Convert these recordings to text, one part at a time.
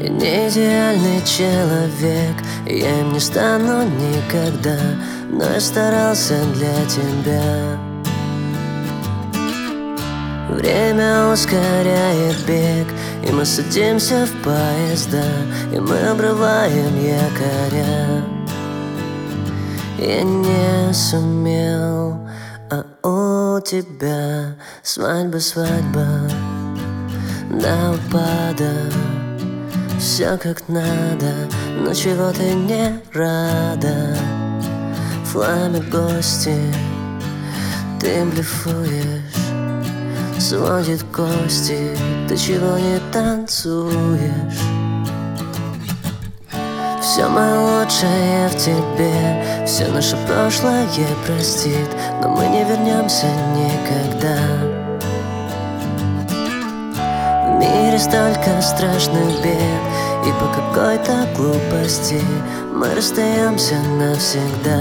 Я не идеальный человек, я им не стану никогда, но я старался для тебя. Время ускоряет бег, и мы садимся в поезда, и мы обрываем якоря. Я не сумел, а у тебя свадьба, свадьба до упада. Все как надо, но чего ты не рада? Фламе гости, ты блефуешь, сводит кости, ты чего не танцуешь? Все мое лучшее в тебе, все наше прошлое простит, но мы не вернемся никогда. В мире столько страшных бед, и по какой-то глупости мы расстаемся навсегда.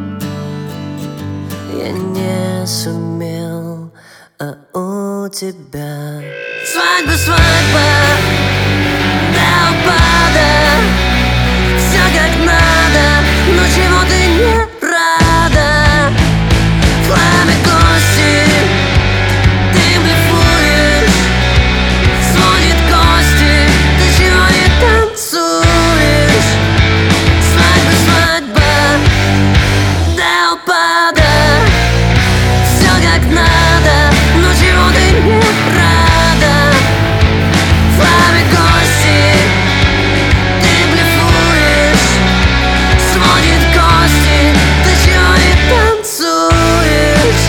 Я не сумел, а у тебя свадьба, свадьба до упада. Все как надо, но чего ты не рада? Пламя кости, ты блефуешь, сводит кости, ты чего не танцуешь? Свадьба, свадьба до упада. Все как надо, но чего ты не рада? Пламя кости, ты блефуешь, сводит кости, ты чего не танцуешь?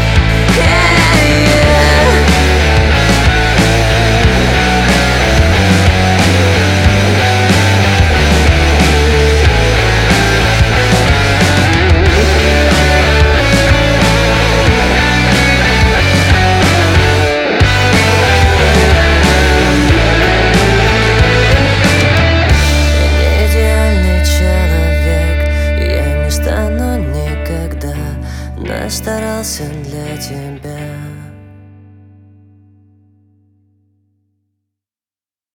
Но я старался для тебя.